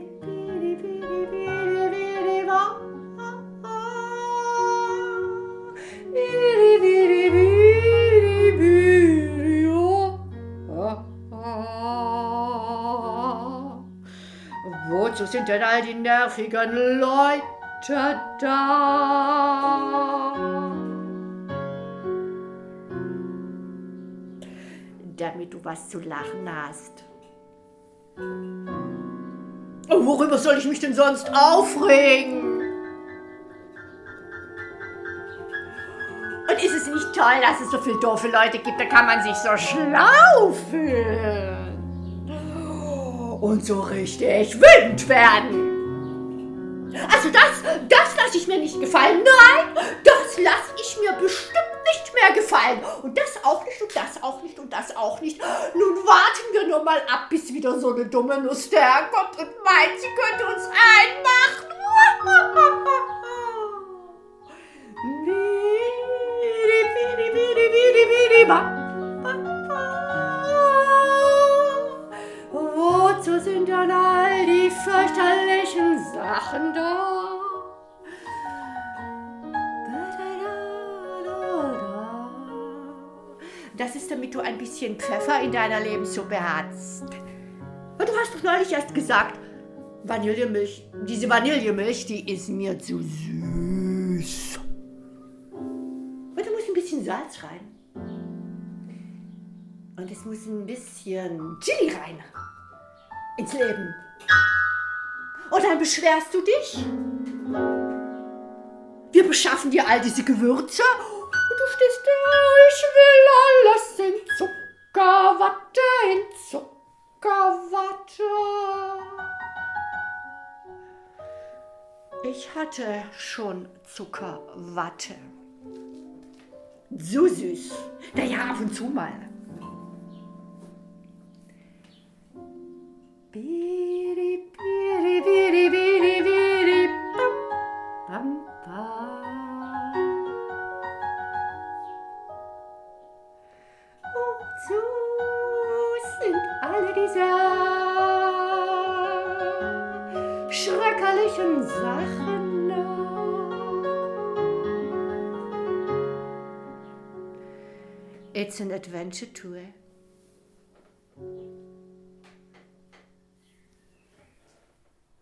Wozu sind denn all die nervigen Leute da? Damit du was zu lachen hast. Worüber soll ich mich denn sonst aufregen? Und ist es nicht toll, dass es so viele doofe Leute gibt, da kann man sich so schlau fühlen und so richtig wütend werden. Also das lasse ich mir nicht gefallen. Nein, das lasse ich mir bestimmt nicht mehr gefallen. Und das auch nicht und das auch nicht und das auch nicht. Nun warten wir nur mal ab, bis wieder so eine dumme Nuss daherkommt und meint, sie könnte uns einmachen. Wozu sind dann all die fürchterlichen Sachen da? Das ist, damit du ein bisschen Pfeffer in deiner Lebenssuppe hast. Und du hast doch neulich erst gesagt, Vanillemilch, diese Vanillemilch, die ist mir zu süß. Und da muss ein bisschen Salz rein. Und es muss ein bisschen Chili rein. Ins Leben. Und dann beschwerst du dich. Wir beschaffen dir all diese Gewürze. Und du stehst da, ich will alles in Zuckerwatte, in Zuckerwatte. Ich hatte schon Zuckerwatte. So süß. Naja, ab und zu mal. Biri, biri, biri, biri, biri, bam, bam, bam. Wozu sind alle diese schrecklichen Sachen da? It's an adventure tour.